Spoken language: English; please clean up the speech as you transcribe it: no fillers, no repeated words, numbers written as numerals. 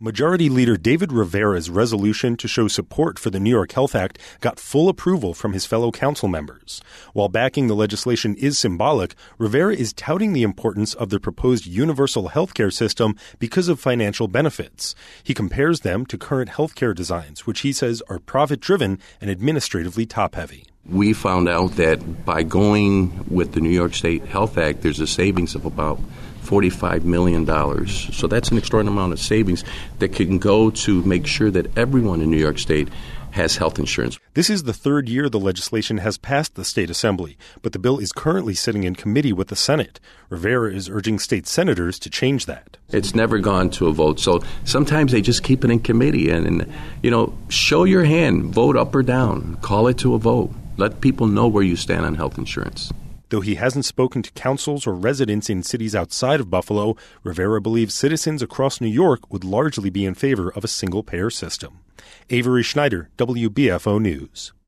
Majority Leader David Rivera's resolution to show support for the New York Health Act got full approval from his fellow council members. While backing the legislation is symbolic, Rivera is touting the importance of the proposed universal healthcare system because of financial benefits. He compares them to current healthcare designs, which he says are profit-driven and administratively top-heavy. We found out that by going with the New York State Health Act, there's a savings of about $45 million. So that's an extraordinary amount of savings that can go to make sure that everyone in New York State has health insurance. This is the third year the legislation has passed the state assembly, but the bill is currently sitting in committee with the Senate. Rivera is urging state senators to change that. It's never gone to a vote, so sometimes they just keep it in committee and show your hand, vote up or down, call it to a vote. Let people know where you stand on health insurance. Though he hasn't spoken to councils or residents in cities outside of Buffalo, Rivera believes citizens across New York would largely be in favor of a single-payer system. Avery Schneider, WBFO News.